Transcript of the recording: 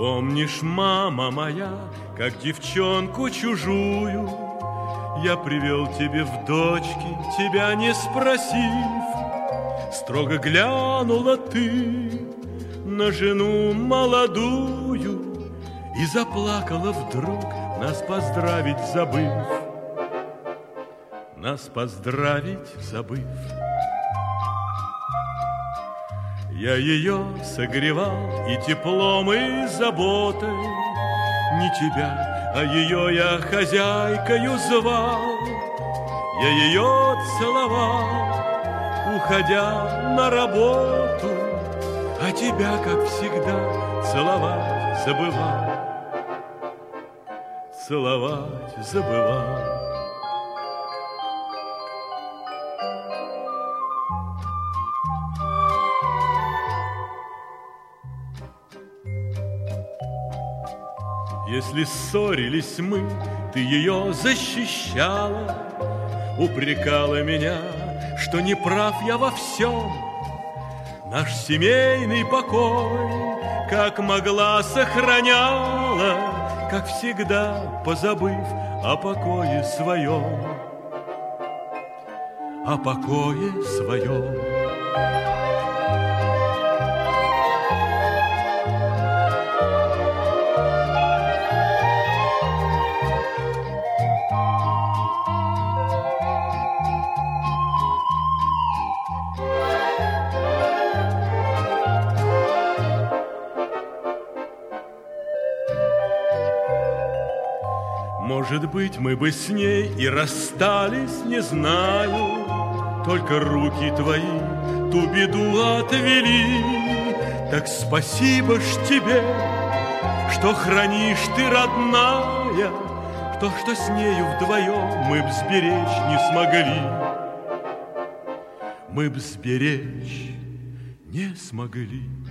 Помнишь, мама моя, как девчонку чужую я привел тебе в дочки, тебя не спросив. Строго глянула ты на жену молодую и заплакала вдруг, нас поздравить забыв. Нас поздравить забыв. Я ее согревал и теплом, и заботой, не тебя, а ее я хозяйкою звал. Я ее целовал, уходя на работу, а тебя, как всегда, целовать забывал. Целовать забывал. Если ссорились мы, ты ее защищала, упрекала меня, что не прав я во всем. Наш семейный покой, как могла, сохраняла, как всегда, позабыв о покое своем. О покое своем. Может быть, мы бы с ней и расстались, не знаю, только руки твои ту беду отвели. Так спасибо ж тебе, что хранишь ты, родная, то, что с нею вдвоем мы б сберечь не смогли. Мы б сберечь не смогли.